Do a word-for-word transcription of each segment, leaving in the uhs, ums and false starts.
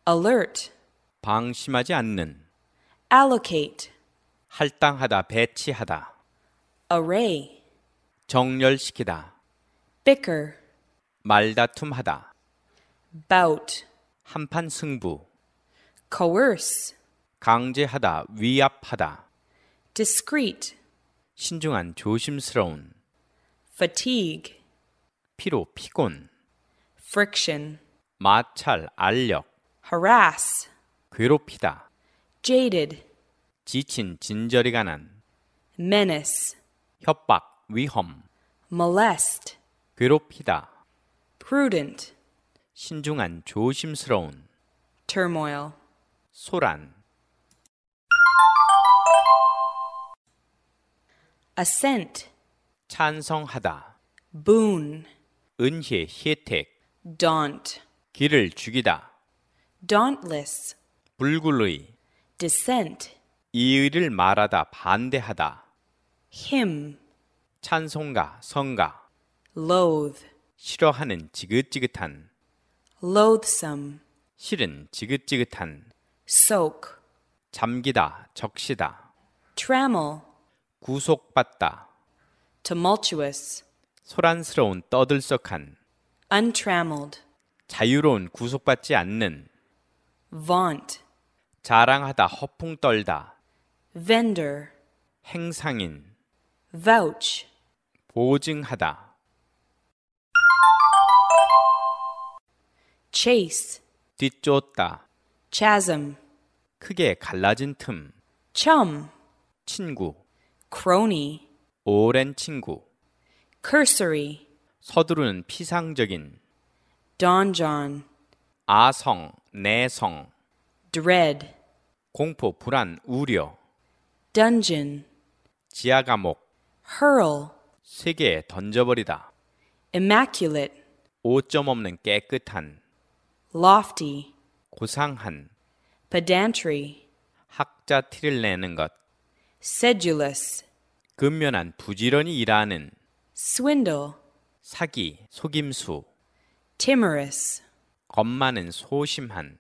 alert, 방심하지 않는, allocate, 할당하다, 배치하다, array, 정렬시키다, bicker, 말다툼하다, bout, 한판 승부, coerce, 강제하다, 위압하다, discreet, 신중한, 조심스러운, fatigue, 피로, 피곤, friction, 마찰, 알력, harass, 괴롭히다, jaded, 지친, 진저리 가난, menace, 협박, 위험, molest, 괴롭히다, prudent, 신중한, 조심스러운, turmoil, 소란, assent, 찬성하다, boon, 은혜, 혜택, daunt, 길을 죽이다, dauntless, 불굴의, dissent, 이의를 말하다, 반대하다, hymn, 찬송가, 성가, loathe, 싫어하는, 지긋지긋한, loathsome, 싫은, 지긋지긋한, soak, 잠기다, 적시다, trammel, 구속받다, tumultuous, 소란스러운, 떠들썩한, untrammeled, 자유로운, 구속받지 않는, vaunt, 자랑하다, 허풍 떨다, vendor, 행상인, vouch, 보증하다, chase, 뒤쫓다, chasm, 크게 갈라진 틈, chum, 친구, crony, 오랜 친구, cursory, 서두르는, 피상적인, donjon, 아성, 내성, dread, 공포, 불안, 우려, dungeon, 지하 감옥, hurl, 세계에 던져버리다, immaculate, 오점 없는, 깨끗한, lofty, 고상한, pedantry, 학자 티를 내는 것, sedulous, 근면한, 부지런히 일하는, swindle, 사기, 속임수, timorous, 겁 많은, 소심한,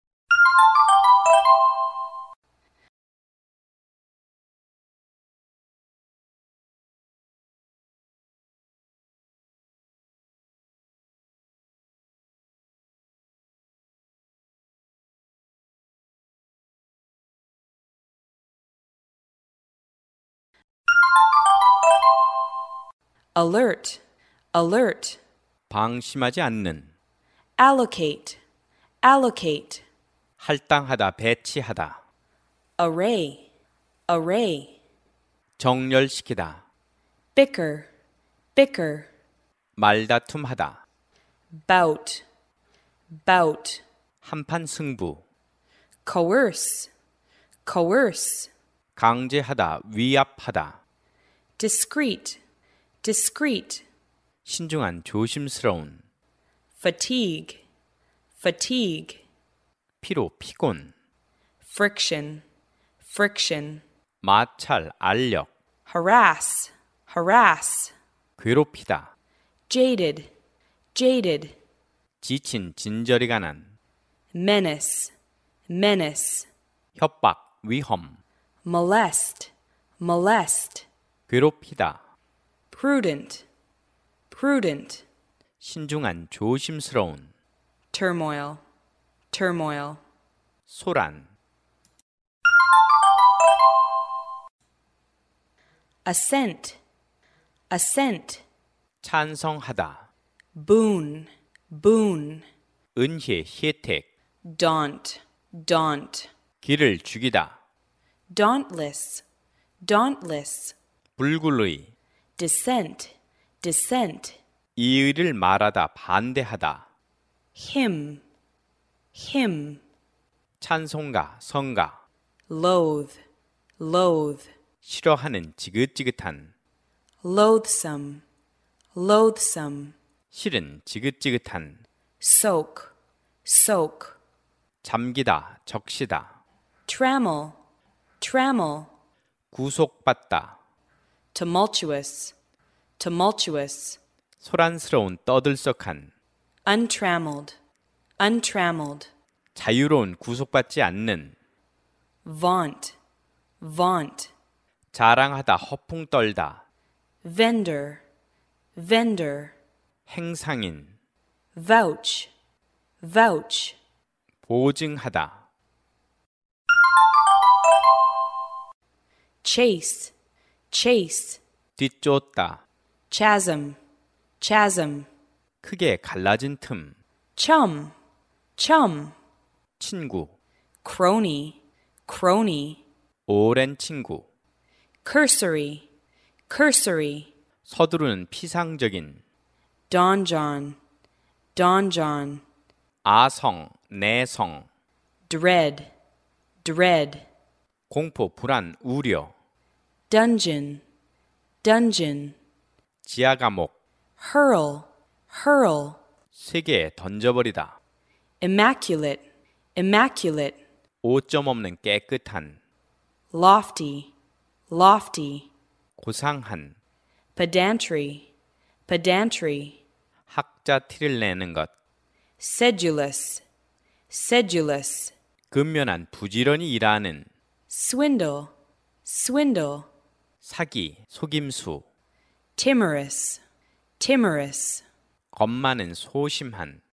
alert, alert, 방심하지 않는, allocate, allocate, 할당하다, 배치하다, array, array, 정렬시키다, bicker, bicker, 말다툼하다, bout, bout, 한판 승부, coerce, coerce, 강제하다, 위압하다, discreet, discreet, 신중한, 조심스러운, fatigue, fatigue, 피로, 피곤, friction, friction, 마찰, 알력, harass, harass, 괴롭히다, jaded, jaded, 지친, 진저리 가난, menace, menace, 협박, 위험, molest, molest, 괴롭히다, prudent, prudent, 신중한, 조심스러운, turmoil, turmoil, 소란, assent, assent, 찬성하다, boon, boon, 은혜, 혜택, daunt, daunt, 길을 죽이다, dauntless, dauntless, 불굴의, dissent, dissent, 이의를 말하다, 반대하다, hymn, hymn, 찬송가, 성가, loathe, loathe, 싫어하는, 지긋지긋한, loathsome, loathsome, 싫은, 지긋지긋한, soak, soak, 잠기다, 적시다, trammel, trammel, 구속받다, tumultuous, tumultuous, 소란스러운, 떠들썩한, untrammeled, untrammeled, 자유로운 구속받지 않는 vaunt, vaunt, 자랑하다 허풍 떨다 vendor, vendor, 행상인 vouch, vouch, 보증하다 chase, chase, 뒤쫓다 chasm, chasm, 크게 갈라진 틈 chum, chum, 친구 crony, crony, 오랜 친구 cursory, cursory, 서두르는 피상적인 donjon, donjon, 아성 내성 dread, dread, 공포 불안 우려 dungeon, dungeon, 지하 감옥 hurl, hurl, 세계에 던져버리다 immaculate, immaculate, 오점 없는 깨끗한 lofty, lofty, 고상한 pedantry, pedantry, 학자 티를 내는 것 sedulous, sedulous, 근면한 부지런히 일하는 swindle, swindle, 사기 속임수 timorous, timorous, 겁 많은 소심한